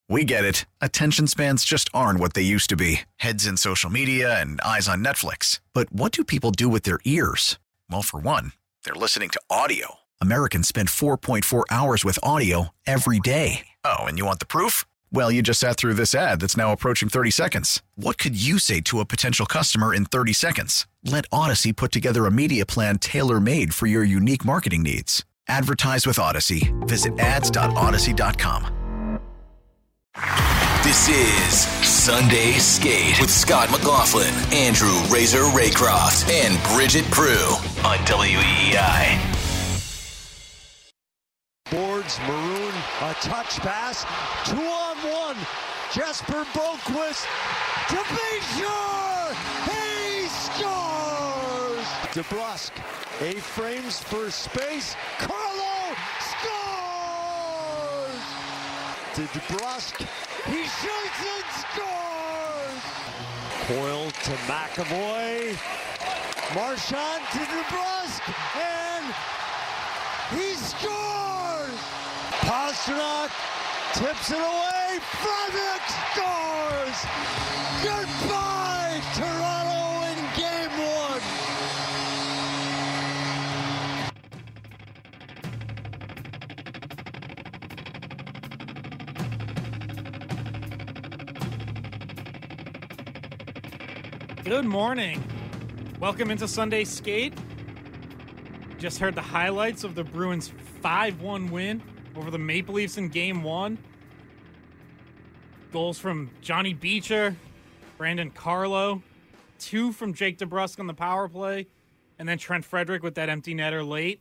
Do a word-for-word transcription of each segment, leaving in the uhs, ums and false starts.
We get it. Attention spans just aren't what they used to be. Heads in social media and eyes on Netflix. But what do people do with their ears? Well, for one, they're listening to audio. Americans spend four point four hours with audio every day. Oh, and you want the proof? Well, you just sat through this ad that's now approaching thirty seconds. What could you say to a potential customer in thirty seconds? Let Odyssey put together a media plan tailor-made for your unique marketing needs. Advertise with Odyssey. Visit ads dot odyssey dot com. This is Sunday Skate with Scott McLaughlin, Andrew Razor Raycroft, and Bridget Prue on W E E I. Boards, Maroon, a touch pass, two on one. Jesper Boquist to be sure, he scores! DeBrusk, A-frames for space, Carlo scores! To DeBrusk, he shoots and scores! Coyle to McAvoy, Marchand to DeBrusk, and he scores! Pastrnak tips it away, Frederick scores! Goodbye, Toronto in game one! Good morning. Welcome into Sunday Skate. Just heard the highlights of the Bruins' five one win over the Maple Leafs in Game one. Goals from Johnny Beecher, Brandon Carlo, two from Jake DeBrusk on the power play, and then Trent Frederick with that empty netter late.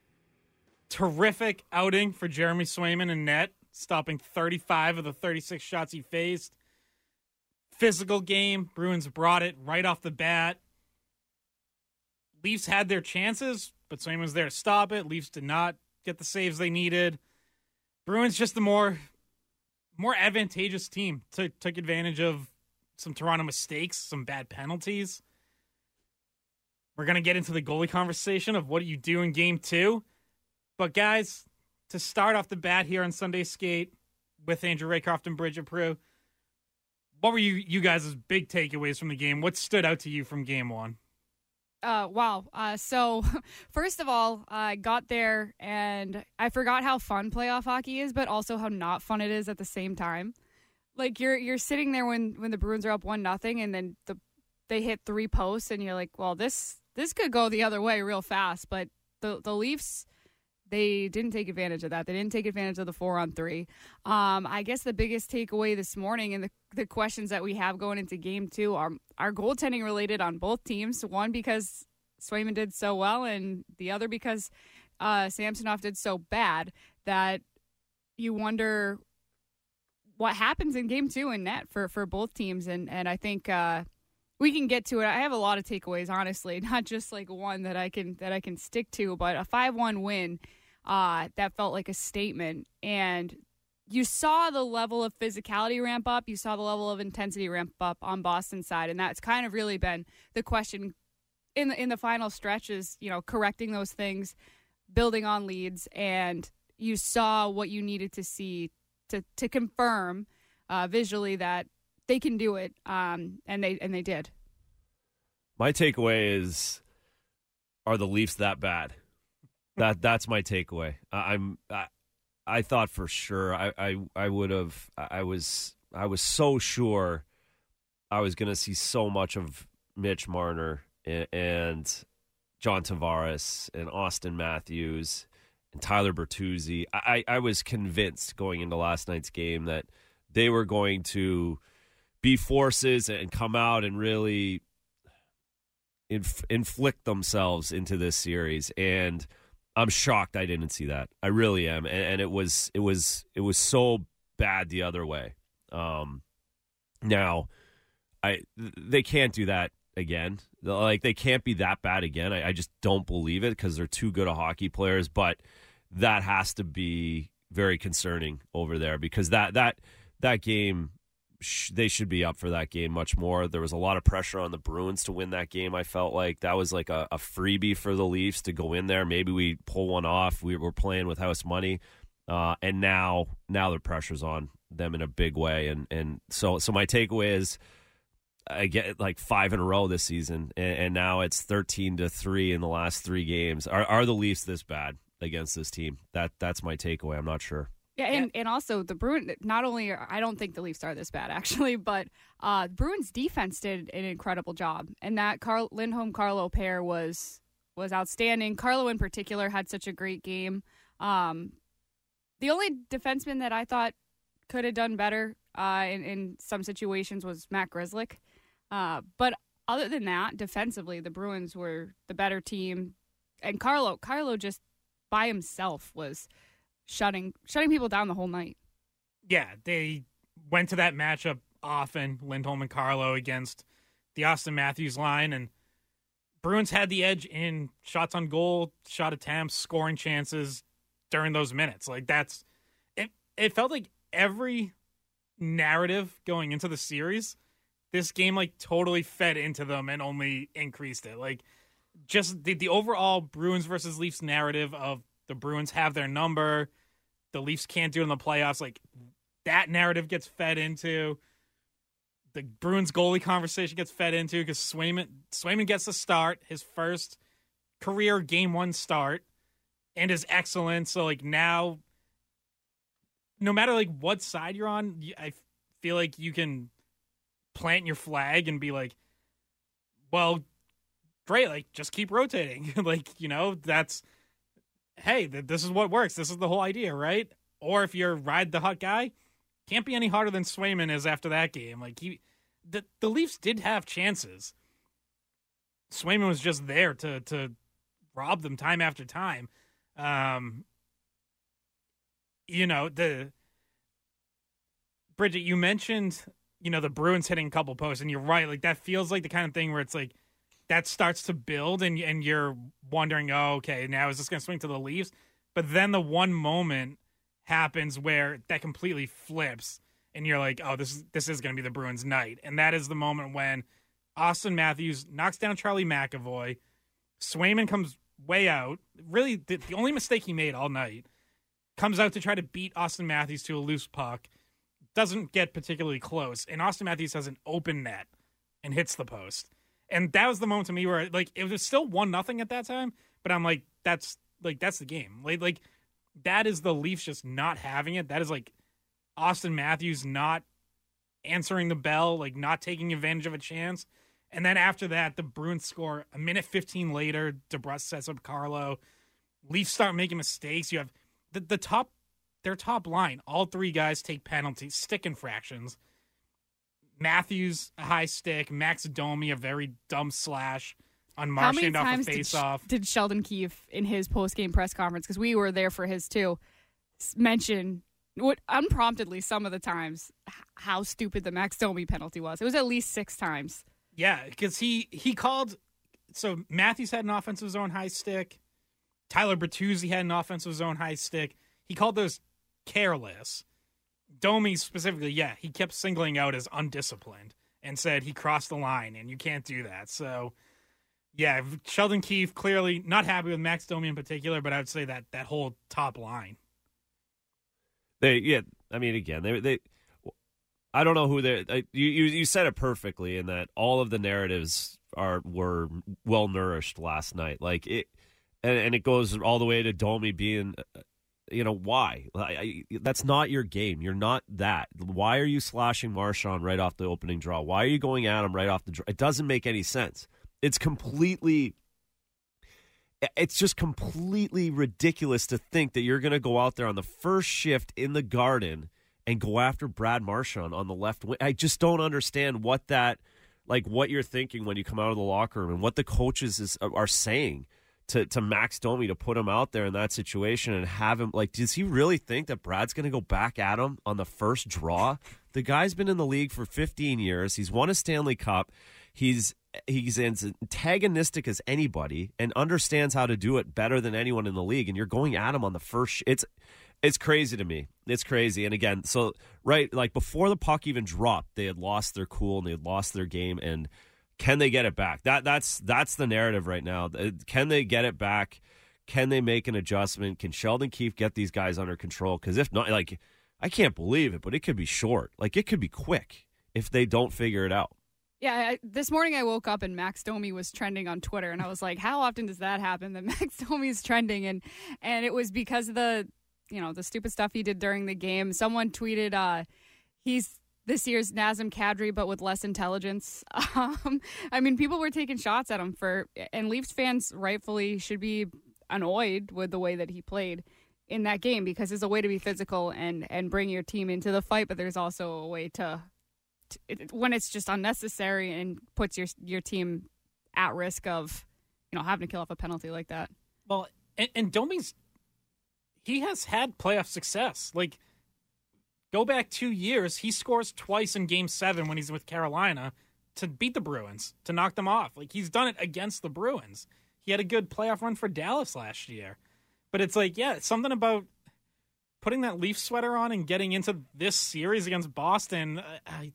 Terrific outing for Jeremy Swayman in net, stopping thirty-five of the thirty-six shots he faced. Physical game. Bruins brought it right off the bat. Leafs had their chances, but Swayman was there to stop it. Leafs did not get the saves they needed. Bruins just the more more advantageous team. Took, took advantage of some Toronto mistakes, some bad penalties. We're going to get into the goalie conversation of what do you do in game two. But guys, to start off the bat here on Sunday Skate with Andrew Raycroft and Bridget Prue, what were you, you guys' big takeaways from the game? What stood out to you from game one? Uh, wow. Uh, so, first of all, I got there and I forgot how fun playoff hockey is, but also how not fun it is at the same time. Like you're you're sitting there when, when the Bruins are up one nothing, and then the they hit three posts, and you're like, well, this this could go the other way real fast. But the the Leafs, they didn't take advantage of that. They didn't take advantage of the four on three. Um, I guess the biggest takeaway this morning and the, the questions that we have going into game two are, are goaltending related on both teams. One, because Swayman did so well, and the other because uh, Samsonov did so bad that you wonder what happens in game two in net for, for both teams. And, and I think uh, we can get to it. I have a lot of takeaways, honestly, not just like one that I can that I can stick to, but a five one win uh, that felt like a statement. And you saw the level of physicality ramp up. You saw the level of intensity ramp up on Boston's side, and that's kind of really been the question in the in the final stretches. You know, correcting those things, building on leads, and you saw what you needed to see to to confirm uh, visually that they can do it, um, and they and they did. My takeaway is: are the Leafs that bad? That that's my takeaway. I, I'm I, I thought for sure I I, I would have I was I was so sure I was going to see so much of Mitch Marner and, and John Tavares and Austin Matthews and Tyler Bertuzzi. I, I was convinced going into last night's game that they were going to be forces and come out and really inf- inflict themselves into this series. And I'm shocked I didn't see that. I really am. And, and it was it was it was so bad the other way. Um, now, I they can't do that again. Like, they can't be that bad again. I, I just don't believe it because they're too good of hockey players. But that has to be very concerning over there because that that that game, sh- they should be up for that game much more. There was a lot of pressure on the Bruins to win that game. I felt like that was like a, a freebie for the Leafs to go in there. Maybe we pull one off. We were playing with house money, uh, and now now the pressure's on them in a big way. And, and so so my takeaway is I get like five in a row this season, and, and now it's thirteen to three in the last three games. Are are the Leafs this bad against this team? That That's my takeaway. I'm not sure. Yeah, and, and also the Bruins, not only, are, I don't think the Leafs are this bad, actually, but uh, Bruins defense did an incredible job. And that Carl, Lindholm-Carlo pair was was outstanding. Carlo in particular had such a great game. Um, the only defenseman that I thought could have done better uh, in, in some situations was Matt Grzelcyk. Uh, but other than that, defensively, the Bruins were the better team. And Carlo, Carlo just by himself was shutting shutting people down the whole night. Yeah, they went to that matchup often, Lindholm and Carlo against the Auston Matthews line, and Bruins had the edge in shots on goal, shot attempts, scoring chances during those minutes. Like that's it. It felt like every narrative going into the series, this game like totally fed into them and only increased it. Like just the, the overall Bruins versus Leafs narrative of the Bruins have their number, the Leafs can't do it in the playoffs. Like that narrative gets fed into. The Bruins goalie conversation gets fed into because Swayman Swayman gets the start, his first career game one start, and is excellent. So like now, no matter like what side you're on, I feel like you can plant your flag and be like, well, great, like just keep rotating. Like, you know, that's, hey, th- this is what works. This is the whole idea, right? Or if you're ride the hot guy, can't be any harder than Swayman is after that game. Like he, the the Leafs did have chances. Swayman was just there to to rob them time after time. Um, you know, the Bridget, you mentioned, you know, the Bruins hitting a couple posts, and you're right. Like that feels like the kind of thing where it's like that starts to build, and and you're wondering, oh, okay, now is this going to swing to the Leafs? But then the one moment happens where that completely flips, and you're like, oh, this is this is going to be the Bruins' night. And that is the moment when Auston Matthews knocks down Charlie McAvoy. Swayman comes way out. Really, the, the only mistake he made all night. Comes out to try to beat Auston Matthews to a loose puck. Doesn't get particularly close. And Auston Matthews has an open net and hits the post. And that was the moment to me where, like, it was still one nothing at that time, but I'm like, that's like that's the game. Like, like that is the Leafs just not having it. That is like Auston Matthews not answering the bell, like not taking advantage of a chance. And then after that, the Bruins score a minute fifteen later. DeBrusk sets up Carlo. Leafs start making mistakes. You have the, the top, their top line. All three guys take penalties, stick infractions. Matthews, a high stick. Max Domi, a very dumb slash on Marchand off a face-off. Did, did Sheldon Keefe in his post-game press conference, because we were there for his too, mention what unpromptedly some of the times how stupid the Max Domi penalty was? It was at least six times. Yeah, because he he called. So Matthews had an offensive zone high stick. Tyler Bertuzzi had an offensive zone high stick. He called those careless. Domi specifically, yeah, he kept singling out as undisciplined and said he crossed the line and you can't do that. So, yeah, Sheldon Keefe clearly not happy with Max Domi in particular, but I would say that that whole top line. They, yeah, I mean, again, they, they, I don't know who they. You, you, you said it perfectly in that all of the narratives are were well nourished last night. Like it, and, and it goes all the way to Domi being. You know, why? I, I, that's not your game. You're not that. Why are you slashing Marchand right off the opening draw? Why are you going at him right off the draw? It doesn't make any sense. It's completely, it's just completely ridiculous to think that you're going to go out there on the first shift in the Garden and go after Brad Marchand on the left wing. I just don't understand what that, like what you're thinking when you come out of the locker room and what the coaches is, are saying. To, to Max Domi to put him out there in that situation and have him, like, does he really think that Brad's going to go back at him on the first draw? The guy's been in the league for fifteen years. He's won a Stanley Cup. He's he's as antagonistic as anybody and understands how to do it better than anyone in the league. And you're going at him on the first. It's it's crazy to me. It's crazy. And again, so right, like before the puck even dropped, they had lost their cool and they had lost their game. And can they get it back? That that's that's the narrative right now. Can they get it back? Can they make an adjustment? Can Sheldon Keefe get these guys under control? Because if not, like I can't believe it, but it could be short. Like, it could be quick if they don't figure it out. Yeah, I, this morning I woke up and Max Domi was trending on Twitter, and I was like, how often does that happen that Max Domi's trending? And and it was because of the, you know, the stupid stuff he did during the game. Someone tweeted, uh, he's this year's Nazem Kadri, but with less intelligence. Um, I mean, people were taking shots at him for, and Leafs fans rightfully should be annoyed with the way that he played in that game, because there's a way to be physical and, and bring your team into the fight, but there's also a way to, to it, when it's just unnecessary and puts your your team at risk of, you know, having to kill off a penalty like that. Well, and, and Domi's, he has had playoff success. Like, go back two years, he scores twice in Game Seven when he's with Carolina to beat the Bruins, to knock them off. Like, he's done it against the Bruins. He had a good playoff run for Dallas last year. But it's like, yeah, it's something about putting that Leaf sweater on and getting into this series against Boston. I,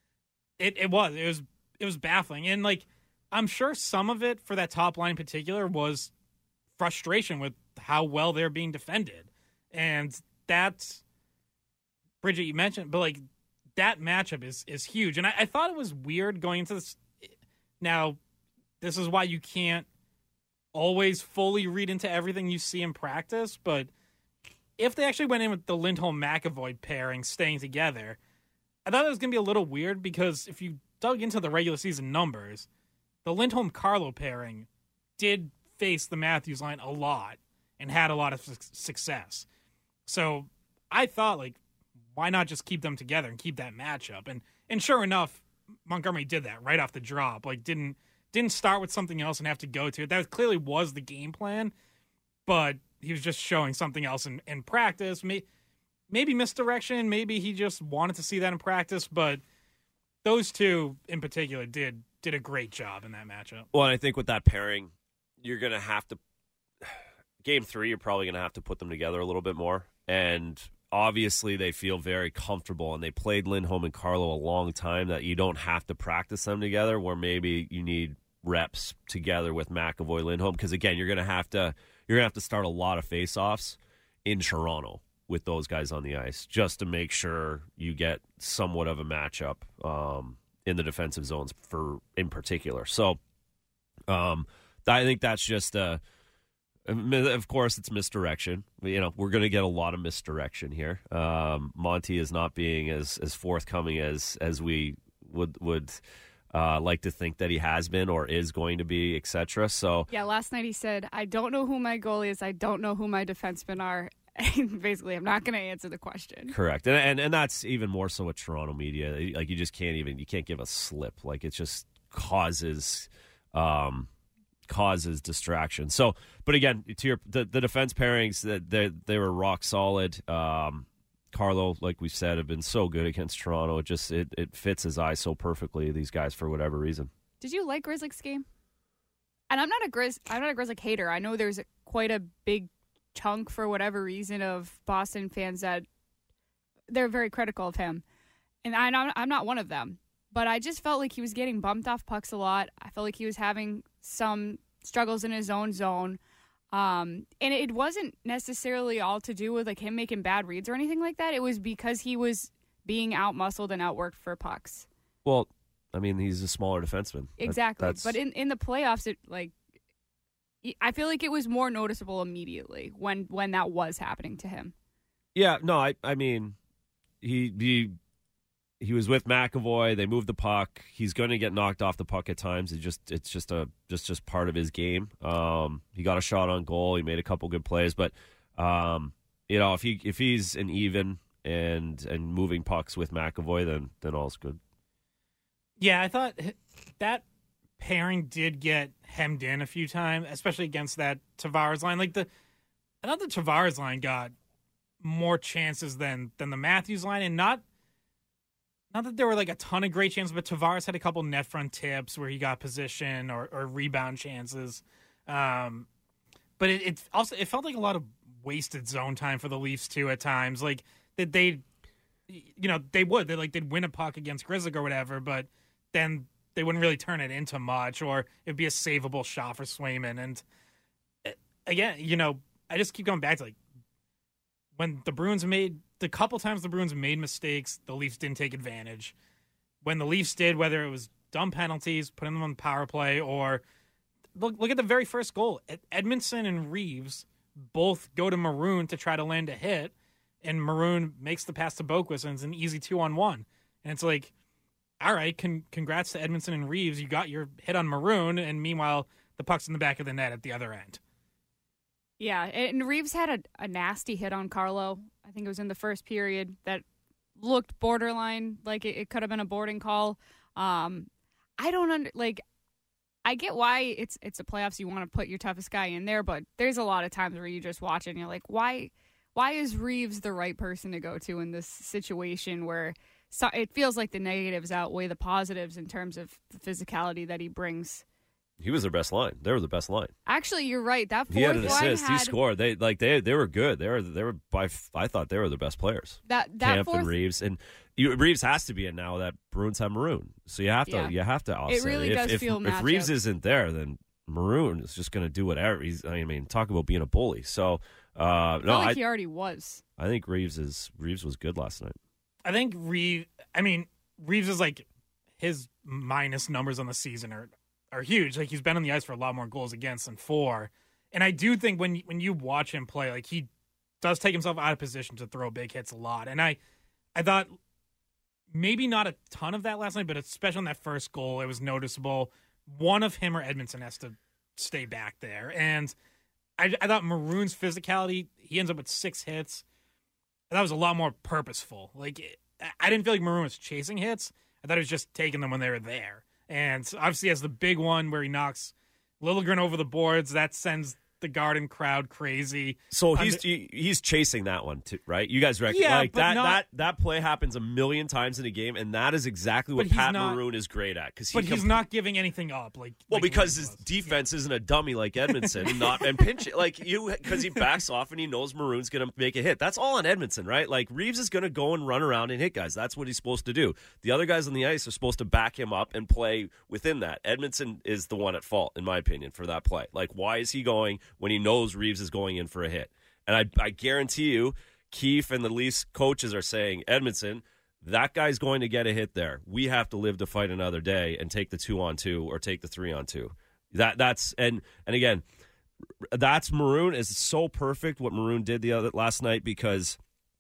it it was it was it was baffling, and like I'm sure some of it for that top line in particular was frustration with how well they're being defended, and that's Bridget, you mentioned, but like that matchup is is huge, and I, I thought it was weird going into this. Now, this is why you can't always fully read into everything you see in practice, but if they actually went in with the Lindholm-McAvoy pairing staying together, I thought it was going to be a little weird, because if you dug into the regular season numbers, the Lindholm-Carlo pairing did face the Matthews line a lot and had a lot of su- success. So I thought, like, why not just keep them together and keep that matchup? And and sure enough, Montgomery did that right off the drop. Like, didn't Didn't start with something else and have to go to it. That clearly was the game plan, but he was just showing something else in, in practice. Maybe, maybe misdirection. Maybe he just wanted to see that in practice, but those two in particular did did a great job in that matchup. Well, and I think with that pairing, you're going to have to – game three, you're probably going to have to put them together a little bit more. And obviously they feel very comfortable, and they played Lindholm and Carlo a long time, that you don't have to practice them together, where maybe you need reps together with McAvoy, Lindholm, because again, you're going to have to you're going to have to start a lot of face-offs in Toronto with those guys on the ice, just to make sure you get somewhat of a matchup um, in the defensive zones for in particular. So um, I think that's just a of course, it's misdirection. You know, we're going to get a lot of misdirection here. Um, Monty is not being as, as forthcoming as as we would would uh, like to think that he has been or is going to be, et cetera. So yeah, last night he said, "I don't know who my goalie is. I don't know who my defensemen are." Basically, I'm not going to answer the question. Correct, and, and and that's even more so with Toronto media. Like, you just can't even you can't give a slip. Like, it just causes. Um, causes distraction. So, but again, to your the, the defense pairings, that they they were rock solid. Um, Carlo, like we said, have been so good against Toronto. It just it, it fits his eye so perfectly. These guys, for whatever reason. Did you like Grzelcyk's game? And I'm not a Grizz I'm not a Grzelcyk hater. I know there's a, quite a big chunk, for whatever reason, of Boston fans that they're very critical of him, and I, I'm I'm not one of them. But I just felt like he was getting bumped off pucks a lot. I felt like he was having some struggles in his own zone. Um, and it wasn't necessarily all to do with like him making bad reads or anything like that. It was because he was being out-muscled and outworked for pucks. Well, I mean, he's a smaller defenseman. Exactly. That, but in, in the playoffs, it like I feel like it was more noticeable immediately when, when that was happening to him. Yeah, no, I I mean, he he he was with McAvoy. They moved the puck. He's going to get knocked off the puck at times. It just it's just a just just part of his game. Um, he got a shot on goal. He made a couple good plays, but um, you know, if he if he's an even and and moving pucks with McAvoy, then then all's good. Yeah, I thought that pairing did get hemmed in a few times, especially against that Tavares line. Like the, I thought the Tavares line got more chances than than the Matthews line, and not. Not that there were like a ton of great chances, but Tavares had a couple net front tips where he got position or, or rebound chances. Um, but it, it also it felt like a lot of wasted zone time for the Leafs too at times. Like that they, you know, they would they like they'd win a puck against Grzelcyk or whatever, but then they wouldn't really turn it into much, or it'd be a savable shot for Swayman. And again, you know, I just keep going back to like when the Bruins made the couple times the Bruins made mistakes, the Leafs didn't take advantage. When the Leafs did, whether it was dumb penalties, putting them on the power play, or look look at the very first goal. Edmondson and Reeves both go to Maroon to try to land a hit, and Maroon makes the pass to Boquist, and it's an easy two on one. And it's like, all right, con- congrats to Edmondson and Reeves. You got your hit on Maroon, and meanwhile, the puck's in the back of the net at the other end. Yeah, and Reeves had a, a nasty hit on Carlo. I think it was in the first period that looked borderline, like it, it could have been a boarding call. Um, I don't under like. I get why it's it's the playoffs. You want to put your toughest guy in there, but there's a lot of times where you just watch it and you're like, why why is Reeves the right person to go to in this situation where so, it feels like the negatives outweigh the positives in terms of the physicality that he brings. He was their best line. They were the best line. Actually, you're right. That fourth he had an line assist. had, he scored. They like they they were good. They were they were by. I thought they were the best players. That that Camp fourth, and Reeves and you, Reeves has to be in now that Bruins have Maroon. So you have to Yeah. you have to offset It really If, does if, feel if matchup. Reeves isn't there, then Maroon is just going to do whatever. He's. I mean, talk about being a bully. So uh, I no, felt like I he already was. I think Reeves is Reeves was good last night. I think Reeves, I mean, Reeves is like, his minus numbers on the season are, are huge. Like, he's been on the ice for a lot more goals against than for. And I do think when, when you watch him play, like, he does take himself out of position to throw big hits a lot. And I, I thought maybe not a ton of that last night, but especially on that first goal, it was noticeable. One of him or Edmondson has to stay back there. And I, I thought Maroon's physicality, he ends up with six hits. That was a lot more purposeful. Like, I didn't feel like Maroon was chasing hits. I thought he was just taking them when they were there. And obviously, has the big one where he knocks Liljegren over the boards. That sends the Garden crowd crazy. So Um, he's he, he's chasing that one too, right? You guys reckon Yeah, like but that not- that that play happens a million times in a game, and that is exactly what But he's Pat not- Maroon is great at. Because But he's not giving anything up. Like Well, like because Reeves his was. defense isn't a dummy like Edmondson, and not and pinch it like you because he backs off and he knows Maroon's going to make a hit. That's all on Edmondson, right? Like Reeves is going to go and run around and hit guys. That's what he's supposed to do. The other guys on the ice are supposed to back him up and play within that. Edmondson is the one at fault, in my opinion, for that play. Like, why is he going when he knows Reeves is going in for a hit? And I, I guarantee you, Keefe and the Leafs coaches are saying, Edmondson, that guy's going to get a hit there. We have to live to fight another day and take the two on two or take the three on two. That that's and and again, that's Maroon is so perfect what Maroon did the other last night because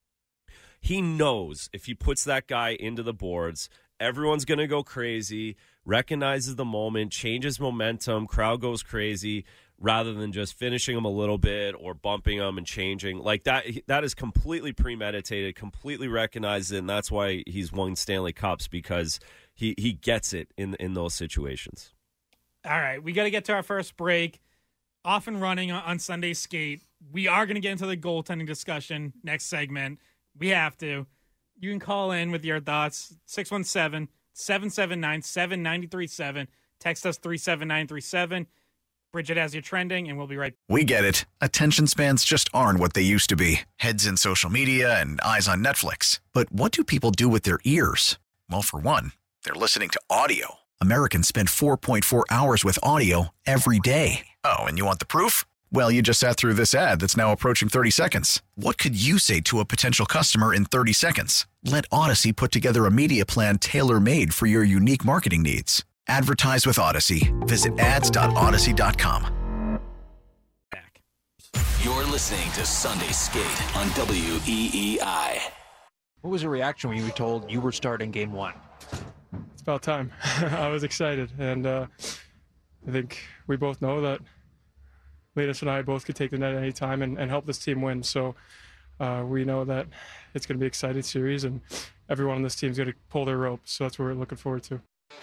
he knows if he puts that guy into the boards, everyone's going to go crazy, recognizes the moment, changes momentum, crowd goes crazy, rather than just finishing him a little bit or bumping him and changing. Like that that is completely premeditated, completely recognized it, and that's why he's won Stanley Cups, because he, he gets it in in those situations. All right, we got to get to our first break. Off and running on, on Sunday Skate. We are going to get into the goaltending discussion next segment. We have to. You can call in with your thoughts, six one seven, seven seven nine, seven nine three seven. Text us three seven nine three seven. Bridget has you trending, and we'll be right back. We get it. Attention spans just aren't what they used to be. Heads in social media and eyes on Netflix. But what do people do with their ears? Well, for one, they're listening to audio. Americans spend four point four hours with audio every day. Oh, and you want the proof? Well, you just sat through this ad that's now approaching thirty seconds. What could you say to a potential customer in thirty seconds? Let Odyssey put together a media plan tailor-made for your unique marketing needs. Advertise with Odyssey. Visit ads dot odyssey dot com. back. You're listening to Sunday Skate on W E E I. What was your reaction when you were told you were starting game one? It's about time. I was excited, and uh, I think we both know that Letus and I both could take the net at any time and, and help this team win. So uh, we know that it's going to be an exciting series, and everyone on this team is going to pull their rope. So that's what we're looking forward to.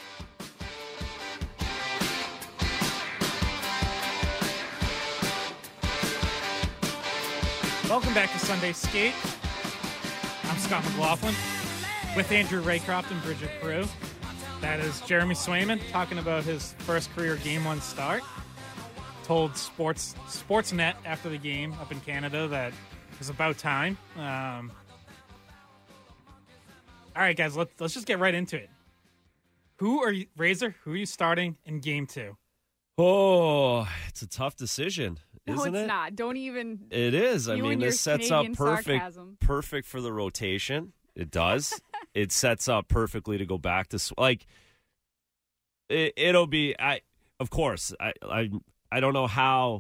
Welcome back to Sunday Skate. I'm Scott McLaughlin with Andrew Raycroft and Bridget Prue. That is Jeremy Swayman talking about his first career game one start. Told Sports Sportsnet after the game up in Canada that it was about time. Um, all right, guys, let's let's just get right into it. Who are you, Razor? Who are you starting in game two? Oh, it's a tough decision, No, isn't it's it? not. Don't even. It is. I You mean, and your this sets Canadian up perfect, sarcasm. perfect for the rotation. It does. It sets up perfectly to go back to like. It, it'll be. I of course. I I I don't know how.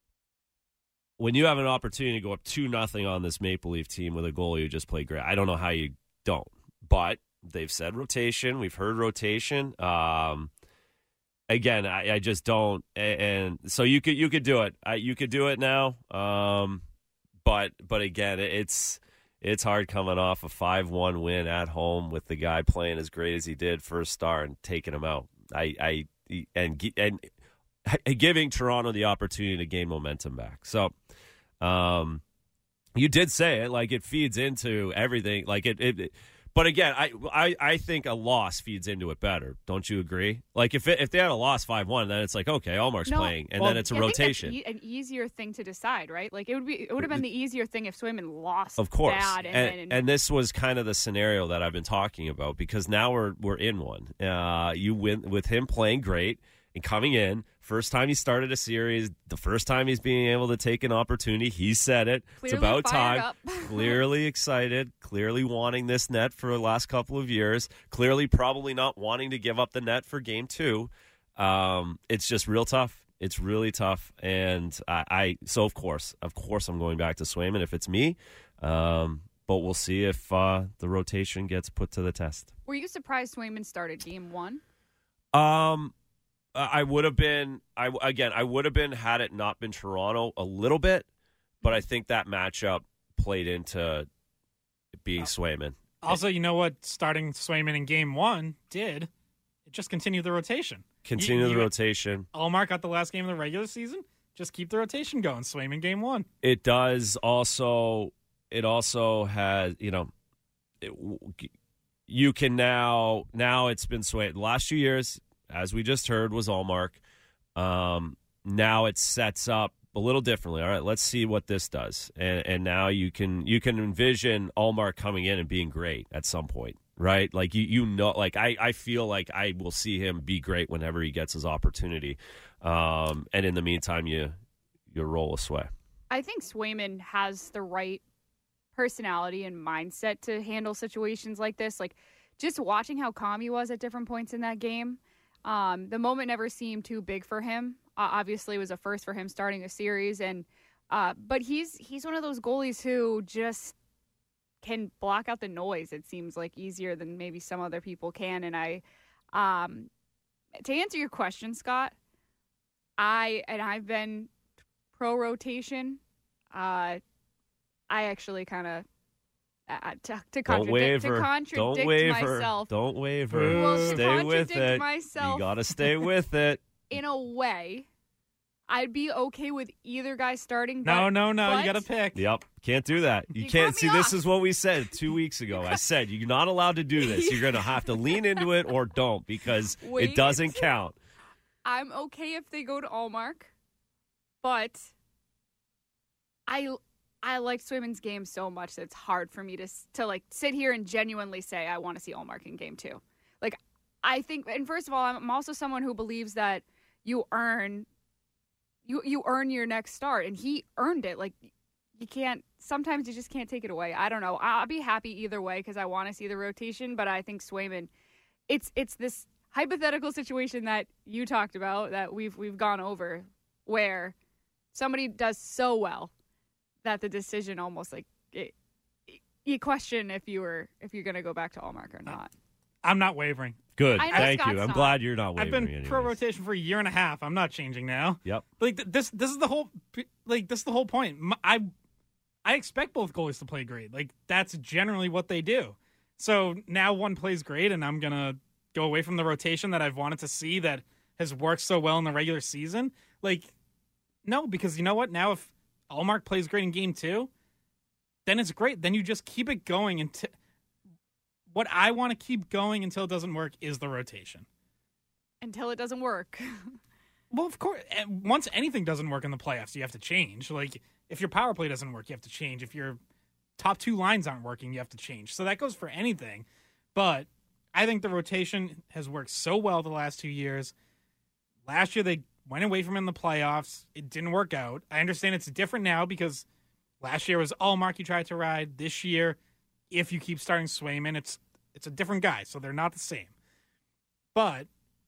When you have an opportunity to go up two nothing on this Maple Leaf team with a goalie who just played great, I don't know how you don't. But they've said rotation. We've heard rotation. Um, again, I, I just don't. And, and so you could you could do it. I, you could do it now. Um, but but again, it's it's hard coming off a five one win at home with the guy playing as great as he did first star and taking him out. I I and and. giving Toronto the opportunity to gain momentum back. So, um, you did say it, like it feeds into everything. Like it, it, it but again, I, I, I think a loss feeds into it better. Don't you agree? Like if it, if they had a loss five one, then it's like okay, Allmark's No. playing, and Well, then it's a I think that's rotation. e- an easier thing to decide, right? Like it would be. It would have been the easier thing if Swayman lost. Of course, bad and, and, and, and this was kind of the scenario that I've been talking about because now we're we're in one. Uh, you win with him playing great and coming in. First time he started a series, the first time he's being able to take an opportunity, he said it. Clearly it's about fired time. up. Clearly excited, clearly wanting this net for the last couple of years, clearly probably not wanting to give up the net for game two. Um, it's just real tough. It's really tough. And I, I so of course, of course I'm going back to Swayman if it's me. Um, but we'll see if uh, the rotation gets put to the test. Were you surprised Swayman started game one? Um, I would have been. I again, I would have been had it not been Toronto a little bit, but I think that matchup played into being Swayman. Also, you know what? Starting Swayman in game one did it just continued the rotation. Continue You- the you- rotation. Allmark got the last game of the regular season. Just keep the rotation going. Swayman game one. It does also. It also has. You know, it, you can now. Now it's been Swayman. The last few years, as we just heard, was Allmark. Um, now it sets up a little differently. All right, let's see what this does. And and now you can you can envision Allmark coming in and being great at some point, right? Like you you know, like I, I feel like I will see him be great whenever he gets his opportunity. Um, and in the meantime, you you roll a sway. I think Swayman has the right personality and mindset to handle situations like this. Like just watching how calm he was at different points in that game. Um, the moment never seemed too big for him. Uh, obviously, it was a first for him starting a series, and uh, but he's he's one of those goalies who just can block out the noise. It seems like easier than maybe some other people can. And I, um, to answer your question, Scott, I and I've been pro rotation. Uh, I actually kind of. Uh, to, to Don't contradict, waver. to contradict Don't waver. myself. Don't waver. Well, to Stay with contradict it. myself. You got to stay with it. In a way, I'd be okay with either guy starting. No, but, no, no. but You got to pick. Yep. Can't do that. You, You can't cut me see. This off. is what we said two weeks ago. I said you're not allowed to do this. You're going to have to lean into it or don't because Wait. it doesn't count. I'm okay if they go to Allmark, but I I like Swayman's game so much that it's hard for me to to like sit here and genuinely say I want to see Allmark in game two. Like I think, and first of all, I'm also someone who believes that you earn you you earn your next start, and he earned it. Like you can't. Sometimes you just can't take it away. I don't know. I'll be happy either way because I want to see the rotation, but I think Swayman. It's it's this hypothetical situation that you talked about that we've we've gone over where somebody does so well that the decision almost like it, you question if you were if you're going to go back to Allmark or not. I'm not wavering. Good. I know Thank Scott's you. I'm not. glad you're not I've wavering. been anyways. pro rotation for a year and a half. I'm not changing now. Yep. Like th- this, this is the whole. Like this is the whole point. M- I, I expect both goalies to play great. Like that's generally what they do. So now one plays great, and I'm gonna go away from the rotation that I've wanted to see that has worked so well in the regular season. Like, no, because you know what? Now if Allmark plays great in game two, then it's great. Then you just keep it going until. What I want to keep going until it doesn't work is the rotation. Until it doesn't work. Well, of course, once anything doesn't work in the playoffs, you have to change. Like, if your power play doesn't work, you have to change. If your top two lines aren't working, you have to change. So that goes for anything. But I think the rotation has worked so well the last two years. Last year, they went away from him in the playoffs. It didn't work out. I understand it's different now because last year was Ullmark you tried to ride. This year, if you keep starting Swayman, it's it's a different guy, so they're not the same. But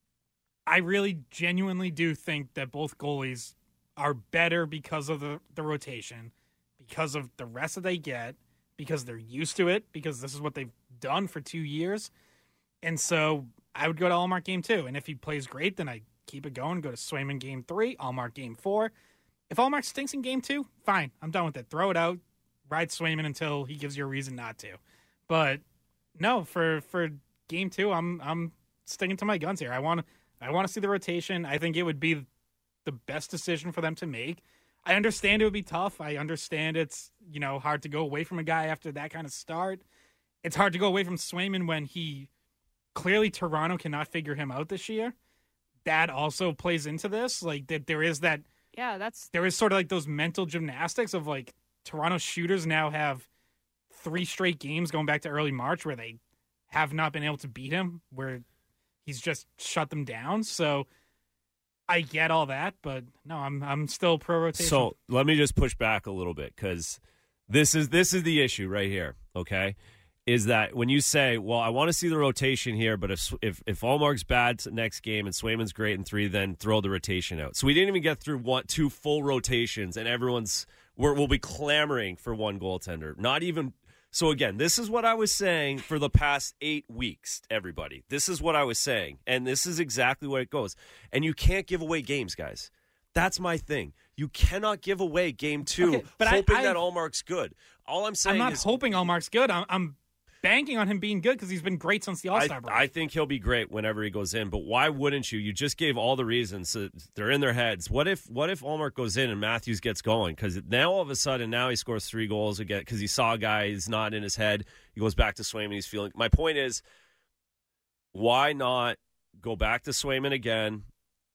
I really genuinely do think that both goalies are better because of the, the rotation, because of the rest that they get, because they're used to it, because this is what they've done for two years. And so I would go to Ullmark game two. And if he plays great, then I keep it going, go to Swayman game three, Ullmark game four. If Ullmark stinks in game two, fine. I'm done with it. Throw it out, ride Swayman until he gives you a reason not to. But no, for for game two, I'm I'm sticking to my guns here. I want I want to see the rotation. I think it would be the best decision for them to make. I understand it would be tough. I understand it's, you know, hard to go away from a guy after that kind of start. It's hard to go away from Swayman when he clearly Toronto cannot figure him out this year. That also plays into this. Like that there is that Yeah, that's there is sort of like those mental gymnastics of like Toronto shooters now have three straight games going back to early March where they have not been able to beat him, where he's just shut them down. So I get all that, but no, I'm I'm still pro rotation. So let me just push back a little bit because this is this is the issue right here. Okay, is that when you say, "Well, I want to see the rotation here," but if if if Ullmark's bad next game and Swayman's great in three, then throw the rotation out. So we didn't even get through one two full rotations, and everyone's we're, we'll be clamoring for one goaltender. Not even. So again, this is what I was saying for the past eight weeks, everybody. This is what I was saying, and this is exactly what it goes. And you can't give away games, guys. That's my thing. You cannot give away game two, okay, but hoping I, I, that Ullmark's good. All I'm saying I'm not is, hoping Ullmark's good. I'm, I'm banking on him being good because he's been great since the All-Star I, break. I think he'll be great whenever he goes in, but why wouldn't you? You just gave all the reasons. So they're in their heads. What if what if Ullmark goes in and Matthews gets going? Because now all of a sudden, now he scores three goals again because he saw a guy, he's not in his head. He goes back to Swayman, he's feeling. My point is, why not go back to Swayman again,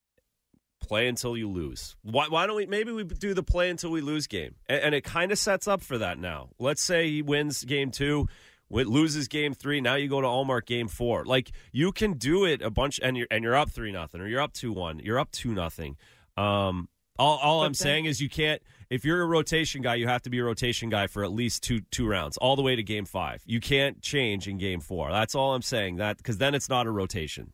play until you lose? Why, why don't we, maybe we do the play until we lose game? And, and it kind of sets up for that now. Let's say he wins game two, loses game three. Now you go to Ullmark game four. Like you can do it a bunch, and you're and you're up three nothing, or you're up two one, you're up two nothing. Um, all all I'm then, saying is you can't. If you're a rotation guy, you have to be a rotation guy for at least two two rounds, all the way to game five. You can't change in game four. That's all I'm saying. That because then it's not a rotation.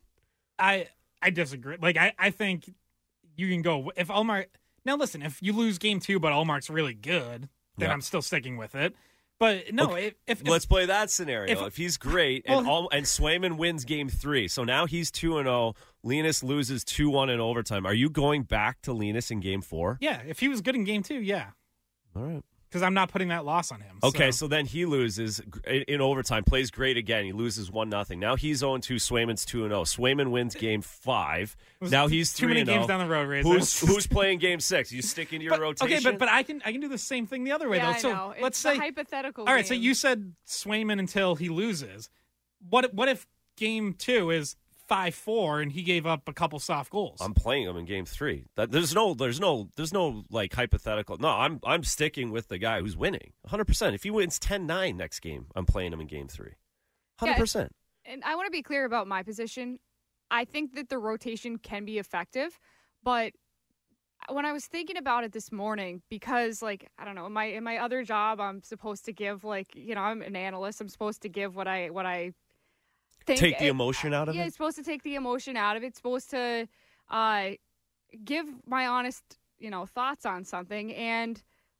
I I disagree. Like I, I think you can go if Ullmark. Now listen, if you lose game two, but Ullmark's really good, then yep. I'm still sticking with it. But no, okay. if, if, if let's play that scenario. If, if he's great well, and all, and Swayman wins game three, so now he's two and zero. Linus loses two one in overtime. Are you going back to Linus in game four? Yeah, if he was good in game two, yeah. All right. Because I'm not putting that loss on him. Okay, so, so then he loses in, in overtime, plays great again. He loses one nothing. Now he's oh and two. Swayman's two and zero. Swayman wins game five. Now he's too many games down the road. Razor. Who's who's playing game six? You sticking to your but, rotation? Okay, but but I can I can do the same thing the other way yeah, though. So I know. It's let's the say hypothetical. All right, game. so you said Swayman until he loses. What what if game two is five four and he gave up a couple soft goals? I'm playing him in game three. That there's no there's no there's no like hypothetical. No, I'm I'm sticking with the guy who's winning. one hundred percent. If he wins ten nine next game, I'm playing him in game three. one hundred percent. Yeah, and I want to be clear about my position. I think that the rotation can be effective, but when I was thinking about it this morning, because like I don't know, in my in my other job, I'm supposed to give like you know I'm an analyst. I'm supposed to give what I what I think. Take the it, emotion out of yeah, it. Yeah, it's supposed to take the emotion out of it. It's supposed to uh, give my honest you know thoughts on something. And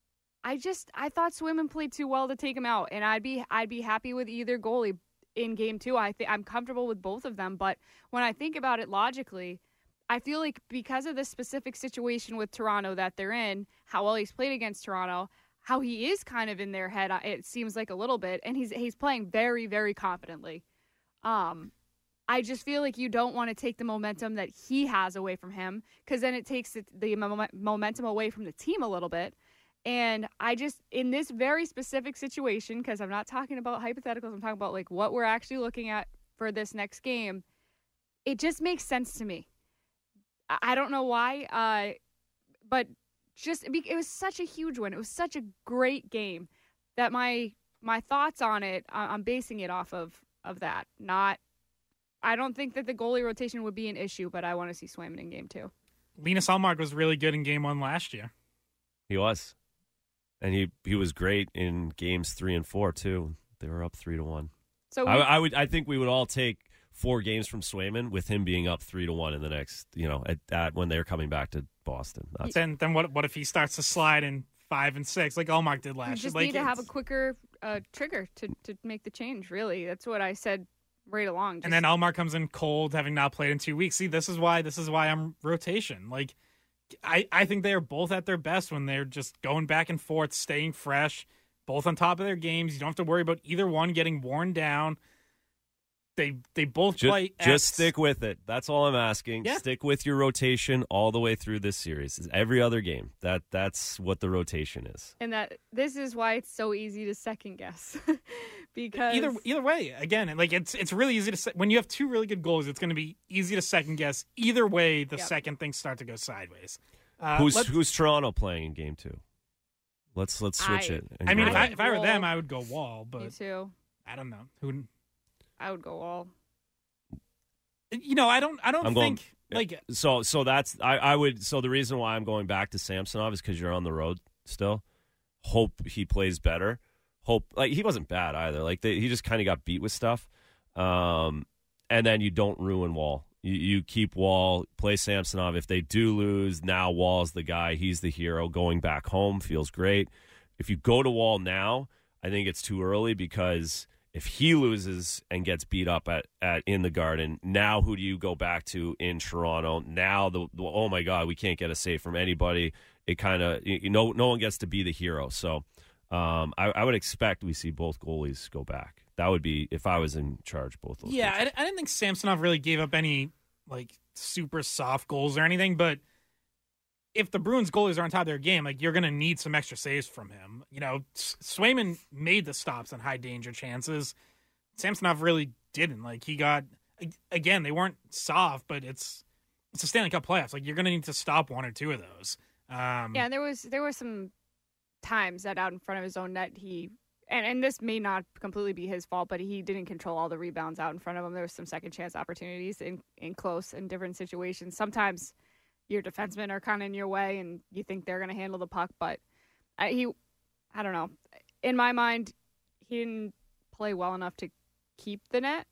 I just I thought Swayman played too well to take him out, and I'd be I'd be happy with either goalie in game two. I think I'm comfortable with both of them, but when I think about it logically, I feel like because of the specific situation with Toronto that they're in, how well he's played against Toronto, how he is kind of in their head, it seems like a little bit, and he's he's playing very, very confidently. Um, I just feel like you don't want to take the momentum that he has away from him, because then it takes the, the momentum away from the team a little bit. And I just, in this very specific situation, because I'm not talking about hypotheticals, I'm talking about like what we're actually looking at for this next game, it just makes sense to me. I don't know why, uh, but just it was such a huge one. It was such a great game that my my thoughts on it, I'm basing it off of of that. Not, I don't think that the goalie rotation would be an issue, but I want to see Swayman in game two. Linus Ullmark was really good in game one last year. He was. And he, he was great in games three and four, too. They were up three to one. So I, I would I think we would all take four games from Swayman with him being up three to one in the next, you know, at, at when they're coming back to Boston. That's then then what what if he starts to slide in five and six like Ullmark did last year? You just like, need to have a quicker uh, trigger to, to make the change, really. That's what I said right along. Just, and then Ullmark comes in cold, having not played in two weeks. See, this is why this is why I'm rotation. Like, I, I think they are both at their best when they're just going back and forth, staying fresh, both on top of their games. You don't have to worry about either one getting worn down. They they both just, play. Just X. stick with it. That's all I'm asking. Yeah. Stick with your rotation all the way through this series. Every other game. That that's what the rotation is. And that this is why it's so easy to second guess. Because either either way, again, like it's it's really easy to se- when you have two really good goals, it's going to be easy to second guess. Either way, the Yep. second things start to go sideways. Uh, Who's let's- who's Toronto playing in game two? Let's let's switch I- it. and I mean, go if I, there. if I were Wall. them, I would go Wall, me but too. I don't know who. I would go all. You know, I don't. I don't I'm going- think like So so that's I, I would so the reason why I'm going back to Samsonov is because you're on the road still. Hope he plays better. Hope like he wasn't bad either. Like they, he just kind of got beat with stuff. Um, and then you don't ruin Wall. You, you keep Wall, play Samsonov. If they do lose, now Wall's the guy. He's the hero. Going back home feels great. If you go to Wall now, I think it's too early because if he loses and gets beat up at, at in the Garden, now who do you go back to in Toronto? Now the, the oh my God, we can't get a save from anybody. It kind of you know no one gets to be the hero. So um, I, I would expect we see both goalies go back. That would be if I was in charge. Both those. yeah, coaches. I, I didn't think Samsonov really gave up any like super soft goals or anything, but if the Bruins goalies are on top of their game, like you're going to need some extra saves from him. You know, S- Swayman made the stops on high danger chances. Samsonov really didn't. Like he got again, they weren't soft, but it's it's a Stanley Cup playoffs. Like you're going to need to stop one or two of those. Um, Yeah, and there was there were some times that out in front of his own net he and, and this may not completely be his fault, but he didn't control all the rebounds out in front of him. There was some second chance opportunities in, in close and different situations. Sometimes your defensemen are kind of in your way and you think they're going to handle the puck, but uh, he, I don't know. In my mind, he didn't play well enough to keep the net.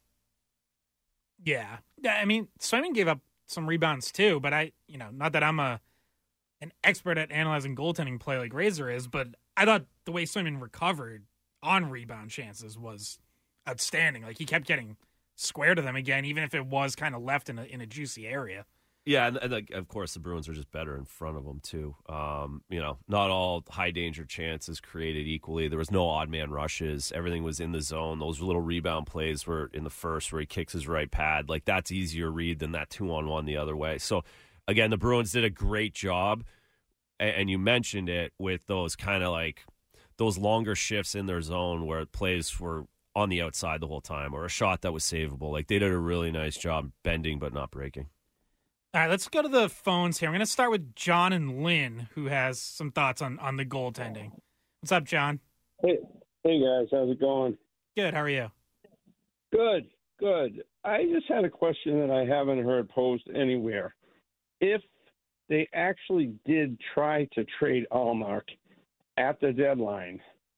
Yeah. Yeah, I mean, Swayman gave up some rebounds too, but I, you know, not that I'm a an expert at analyzing goaltending play like Razor is, but I thought the way Swayman recovered on rebound chances was outstanding. Like he kept getting square to them again, even if it was kind of left in a in a juicy area. Yeah, and, and like, of course the Bruins are just better in front of them too. Um, you know, not all high danger chances created equally. There was no odd man rushes. Everything was in the zone. Those little rebound plays were in the first where he kicks his right pad. Like that's easier read than that two on one the other way. So again, the Bruins did a great job, and, and you mentioned it with those kind of like those longer shifts in their zone where plays were on the outside the whole time or a shot that was savable. Like they did a really nice job bending but not breaking. All right, let's go to the phones here. I'm going to start with John and Lynn, who has some thoughts on, on the goaltending. What's up, John? Hey, hey guys, how's it going? Good. How are you? Good, good. I just had a question that I haven't heard posed anywhere. If they actually did try to trade Ullmark at the deadline,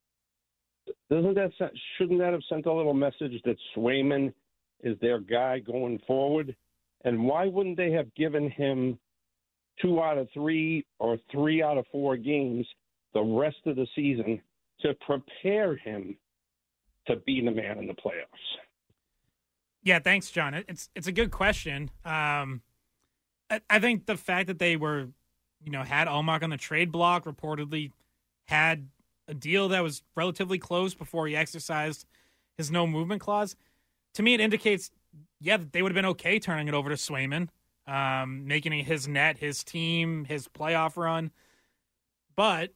doesn't that shouldn't that have sent a little message that Swayman is their guy going forward? And why wouldn't they have given him two out of three or three out of four games the rest of the season to prepare him to be the man in the playoffs? Yeah, thanks, John. It's it's a good question. Um, I, I think the fact that they were, you know, had Ullmark on the trade block, reportedly had a deal that was relatively close before he exercised his no movement clause. To me, it indicates, yeah, they would have been okay turning it over to Swayman, um, making it his net, his team, his playoff run. But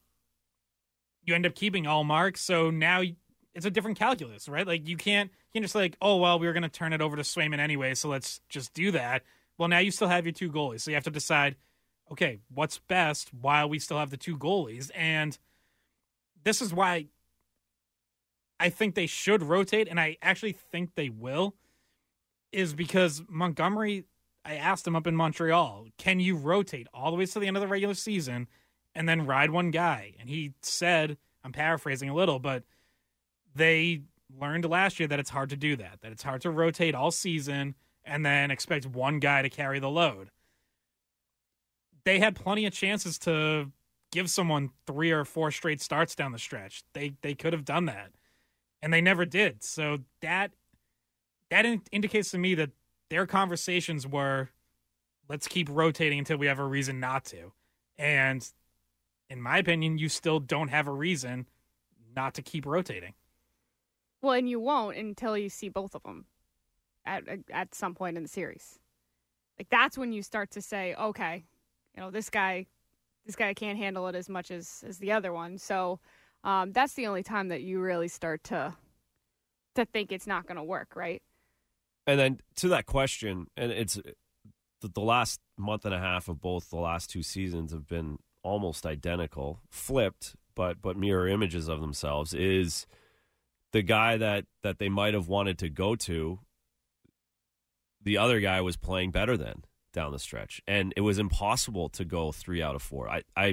you end up keeping Ullmark, so now it's a different calculus, right? Like you can't, you can't just like, oh, well, we were going to turn it over to Swayman anyway, so let's just do that. Well, now you still have your two goalies, so you have to decide, okay, what's best while we still have the two goalies? And this is why I think they should rotate, and I actually think they will, is because Montgomery, I asked him up in Montreal, can you rotate all the way to the end of the regular season and then ride one guy? And he said, I'm paraphrasing a little, but they learned last year that it's hard to do that, that it's hard to rotate all season and then expect one guy to carry the load. They had plenty of chances to give someone three or four straight starts down the stretch. They they could have done that, and they never did. So that that in- indicates to me that their conversations were, let's keep rotating until we have a reason not to. And in my opinion, you still don't have a reason not to keep rotating. Well, and you won't until you see both of them at at some point in the series. Like, that's when you start to say, okay, you know, this guy, this guy can't handle it as much as, as the other one. So um, that's the only time that you really start to to think it's not going to work, right? And then to that question, and it's the, the last month and a half of both the last two seasons have been almost identical, flipped, but but mirror images of themselves. Is the guy that, that they might have wanted to go to, the other guy was playing better than down the stretch, and it was impossible to go three out of four. I, I,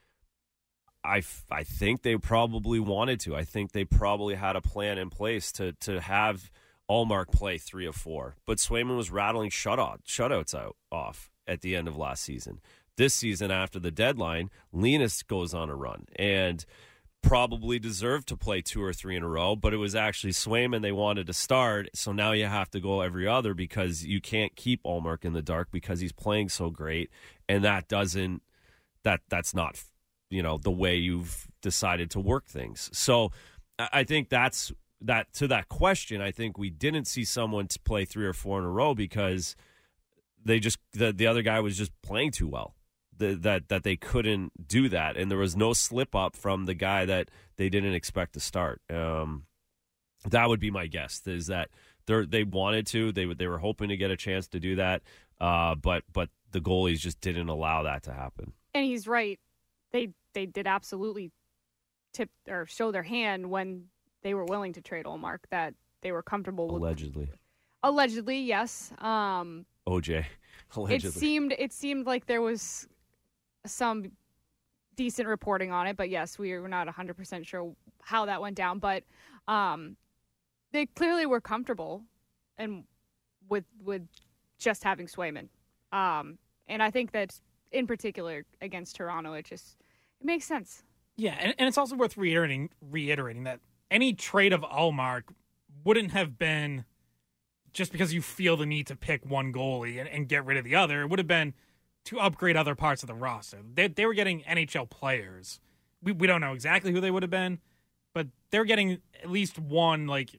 I, I think they probably wanted to. I think they probably had a plan in place to to have Ullmark play three of four, but Swayman was rattling shutout shutouts out off at the end of last season. This season, after the deadline, Linus goes on a run and probably deserved to play two or three in a row, but it was actually Swayman they wanted to start, so now you have to go every other because you can't keep Ullmark in the dark because he's playing so great, and that doesn't that that's not, you know, the way you've decided to work things. So I think that's that to that question. I think we didn't see someone to play three or four in a row because they just the, the other guy was just playing too well. The, that that they couldn't do that, and there was no slip up from the guy that they didn't expect to start. Um, that would be my guess. Is that they they wanted to, they they were hoping to get a chance to do that, uh, but but the goalies just didn't allow that to happen. And he's right. They they did absolutely tip or show their hand when they were willing to trade Ullmark, that they were comfortable with. Allegedly. Allegedly, yes. Um, O J. Allegedly. It seemed it seemed like there was some decent reporting on it, but yes, we were not one hundred percent sure how that went down. But um, they clearly were comfortable and with with just having Swayman. Um, and I think that in particular against Toronto, it just it makes sense. Yeah, and, and it's also worth reiterating reiterating that any trade of Ullmark wouldn't have been just because you feel the need to pick one goalie and, and get rid of the other. It would have been to upgrade other parts of the roster. They, they were getting N H L players. We we don't know exactly who they would have been, but they're getting at least one like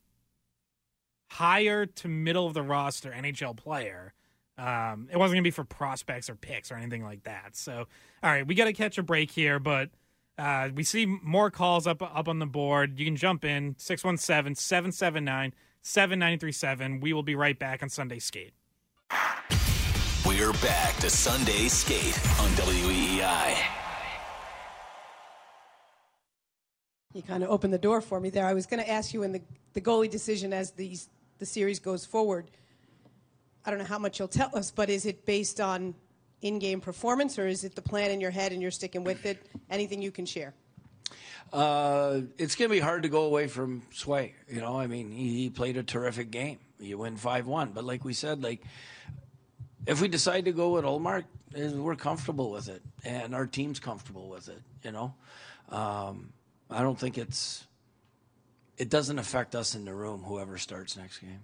higher to middle of the roster N H L player. Um, it wasn't going to be for prospects or picks or anything like that. So, all right, we got to catch a break here, but uh, we see more calls up up on the board. You can jump in, six one seven, seven seven nine, seven nine three seven. We will be right back on Sunday Skate. We're back to Sunday Skate on W E E I. You kind of opened the door for me there. I was going to ask you in the, the goalie decision as the, the series goes forward, I don't know how much you'll tell us, but is it based on in-game performance, or is it the plan in your head and you're sticking with it? Anything you can share? Uh, it's going to be hard to go away from Sway. You know, I mean, he, he played a terrific game. You win five one. But like we said, like, if we decide to go with Ullmark, we're comfortable with it, and our team's comfortable with it, you know. Um, I don't think it's – it doesn't affect us in the room, whoever starts next game.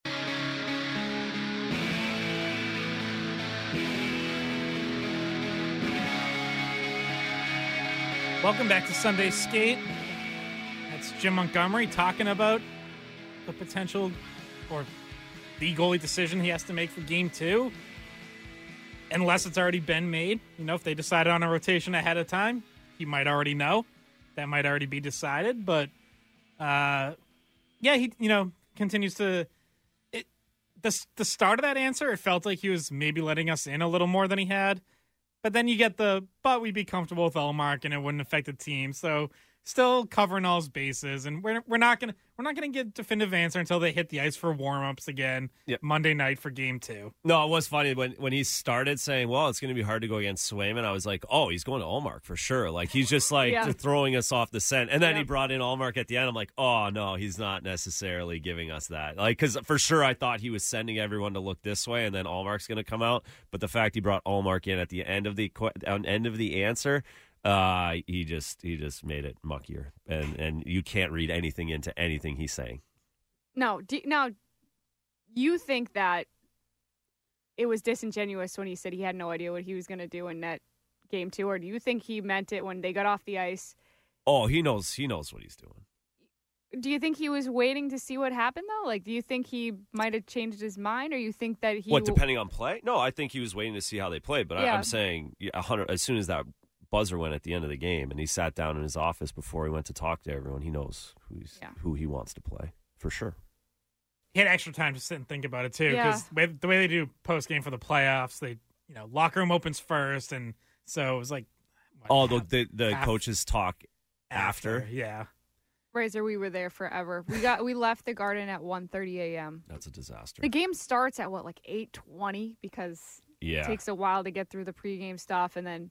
Welcome back to Sunday Skate. That's Jim Montgomery talking about the potential or the goalie decision he has to make for game two. Unless it's already been made. You know, if they decided on a rotation ahead of time, he might already know. That might already be decided. But, uh, yeah, he, you know, continues to... It, the, the start of that answer, it felt like he was maybe letting us in a little more than he had. But then you get the, but we'd be comfortable with Ullmark and it wouldn't affect the team. So still covering all his bases, and we're we're not gonna we're not gonna get a definitive answer until they hit the ice for warm-ups again Yep. Monday night for game two. No, it was funny when when he started saying, "Well, it's going to be hard to go against Swayman." I was like, "Oh, he's going to Allmark for sure." Like he's just like Yeah. throwing us off the scent. And then Yep. he brought in Allmark at the end. I'm like, "Oh no, he's not necessarily giving us that." Like because for sure I thought he was sending everyone to look this way, and then Allmark's going to come out. But the fact he brought Allmark in at the end of the qu- end of the answer. Uh, he just he just made it muckier, and and you can't read anything into anything he's saying. No, do, now you think that it was disingenuous when he said he had no idea what he was going to do in net game two, or do you think he meant it when they got off the ice? Oh, he knows he knows what he's doing. Do you think he was waiting to see what happened though? Like, do you think he might have changed his mind, or you think that he What, depending on play? No, I think he was waiting to see how they played. But I, Yeah. I'm saying, yeah, a hundred. As soon as that buzzer went at the end of the game, and he sat down in his office before he went to talk to everyone, he knows who's Yeah. who he wants to play for sure. He had extra time to sit and think about it too, Yeah. because the, the way they do post game for the playoffs, they you know locker room opens first, and so it was like what, Oh, the half- the, the half coaches talk after. yeah. Razor, we were there forever. We got we left the Garden at one thirty a.m. That's a disaster. The game starts at what, like eight twenty, because Yeah. it takes a while to get through the pregame stuff, and then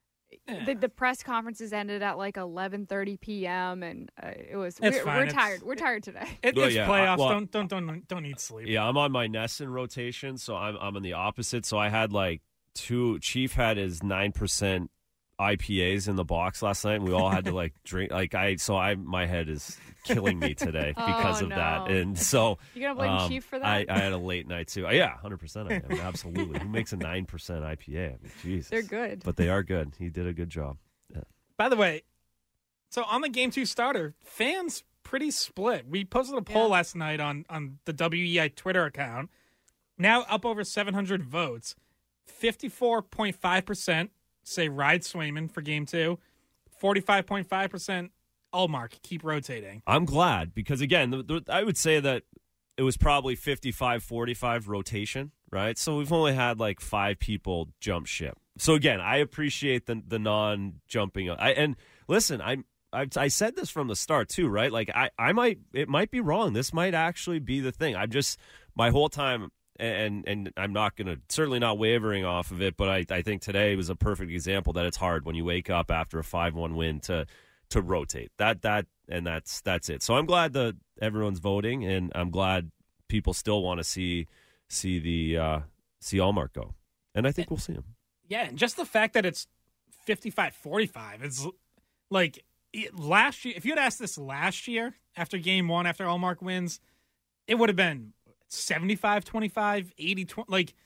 the, the press conferences ended at like eleven thirty p.m. and uh, it was It's we're, fine. we're It's- tired. We're tired today. It, Well, it's yeah, playoffs. I- well- don't don't don't don't need sleep. Yeah, I'm on my Nesson rotation, so I'm I'm on the opposite. So I had like two. Chief had his nine percent I P As in the box last night, and we all had to like drink. Like I, so I my head is killing me today because Oh, of that, no. and so You gonna blame um, Chief for that? I, I had a late night too. Yeah, hundred percent. I am absolutely. Who makes a nine percent I P A? I mean, Jesus, They're good. but they are good. He did a good job. Yeah. By the way, so on the game two starter, fans pretty split. We posted a poll Yeah. last night on on the W E I Twitter account. Now up over seven hundred votes. fifty-four point five percent say ride Swayman for game two. forty-five point five percent Allmark, keep rotating. I'm glad because again, the, the, I would say that it was probably fifty-five forty-five rotation, right? So we've only had like five people jump ship. So again, I appreciate the the non jumping. I and listen, I'm. I, I said this from the start too, right? Like I, I might, it might be wrong. This might actually be the thing. I'm just my whole time, and and I'm not going to certainly not wavering off of it. But I, I think today was a perfect example that it's hard when you wake up after a five one win to to rotate that that and that's that's it. So I'm glad that everyone's voting, and I'm glad people still want to see see the uh, see Allmark go, and I think we'll see him. Yeah, and just the fact that it's fifty-five forty-five, it's like it, last year. If you had asked this last year after game one, after Allmark wins, it would have been seventy-five twenty-five, eighty twenty. Like,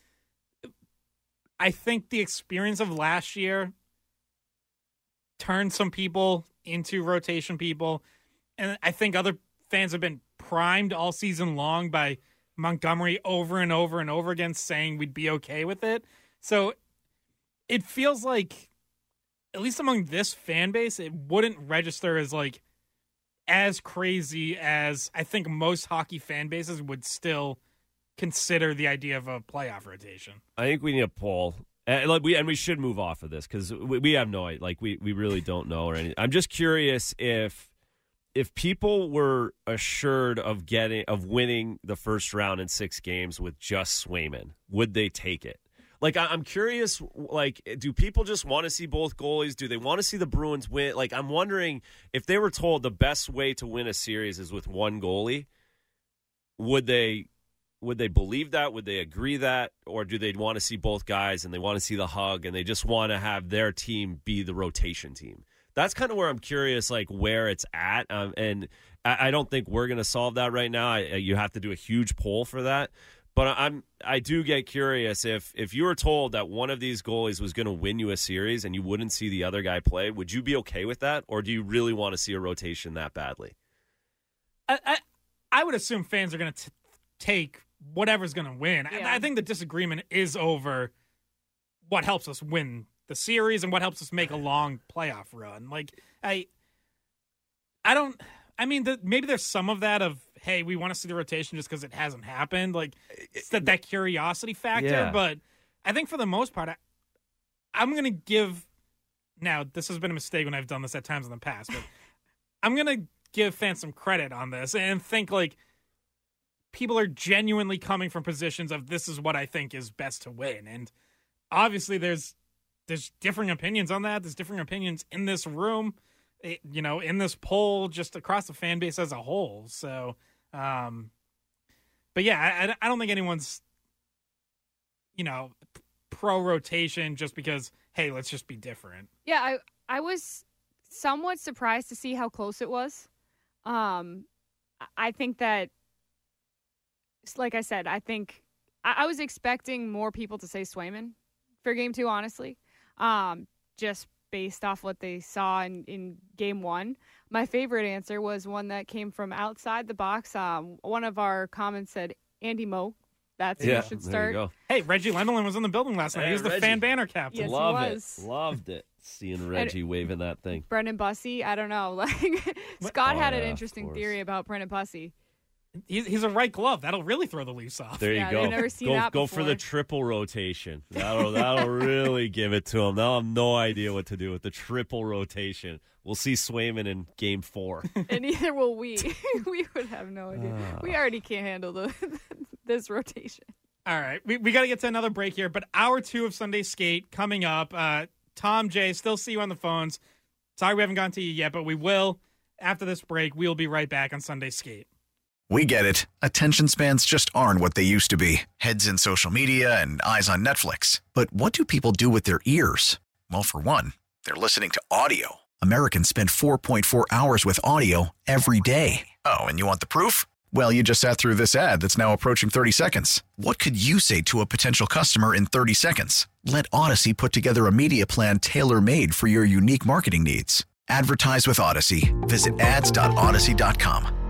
I think the experience of last year turned some people into rotation people. And I think other fans have been primed all season long by Montgomery over and over and over again saying we'd be okay with it. So it feels like, at least among this fan base, it wouldn't register as like as crazy as I think most hockey fan bases would still consider the idea of a playoff rotation. I think we need a poll. And like we and we should move off of this because we, we have no idea. Like we, we really don't know or anything. I'm just curious if if people were assured of getting of winning the first round in six games with just Swayman, would they take it? Like I, I'm curious. Like, do people just want to see both goalies? Do they want to see the Bruins win? Like, I'm wondering if they were told the best way to win a series is with one goalie, would they? Would they believe that? Would they agree that? Or do they want to see both guys and they want to see the hug and they just want to have their team be the rotation team? That's kind of where I'm curious, like where it's at. Um, and I, I don't think we're going to solve that right now. I, you have to do a huge poll for that. But I'm, I do get curious if, if you were told that one of these goalies was going to win you a series and you wouldn't see the other guy play, would you be okay with that? Or do you really want to see a rotation that badly? I I, I would assume fans are going to take whatever's going to win. Yeah. I, I think the disagreement is over what helps us win the series and what helps us make a long playoff run. Like I, I don't. I mean, the, maybe there's some of that of hey, we want to see the rotation just because it hasn't happened. Like it's that, that curiosity factor. Yeah. But I think for the most part, I, I'm going to give. Now, this has been a mistake when I've done this at times in the past, but I'm going to give fans some credit on this and think like people are genuinely coming from positions of this is what I think is best to win. And obviously there's there's differing opinions on that. There's differing opinions in this room, it, you know, in this poll, just across the fan base as a whole. So, um, but yeah, I, I don't think anyone's, you know, pro rotation just because, hey, let's just be different. Yeah, I I was somewhat surprised to see how close it was. Um, I think that, like I said, I think I, I was expecting more people to say Swayman for game two, honestly, um, just based off what they saw in, in game one. My favorite answer was one that came from outside the box. Um, one of our comments said, Andy Moe. That's yeah, who should start. Hey, Reggie Lemelin was in the building last night. Hey, he was the Reggie. fan banner captain. Yes, Love he was. it. Loved it. Seeing Reggie And- waving that thing. Brendan Bussey, I don't know. Like Scott Oh, had an yeah, of interesting course. theory about Brendan Bussey. He's, he's a right glove. That'll really throw the Leafs off. There you Yeah, go. I've never seen go that go for the before. triple rotation. That'll that'll really give it to him. They'll have no idea what to do with the triple rotation. We'll see Swayman in game four. And neither will we. We would have no idea. Ah. We already can't handle the this rotation. All right, we we got to get to another break here, but hour two of Sunday Skate coming up. Uh, Tom, Jay, still see you on the phones. Sorry we haven't gotten to you yet, but we will. After this break, we'll be right back on Sunday Skate. We get it. Attention spans just aren't what they used to be. Heads in social media and eyes on Netflix. But what do people do with their ears? Well, for one, they're listening to audio. Americans spend four point four hours with audio every day. Oh, and you want the proof? Well, you just sat through this ad that's now approaching thirty seconds. What could you say to a potential customer in thirty seconds? Let Odyssey put together a media plan tailor-made for your unique marketing needs. Advertise with Odyssey. Visit ads dot odyssey dot com.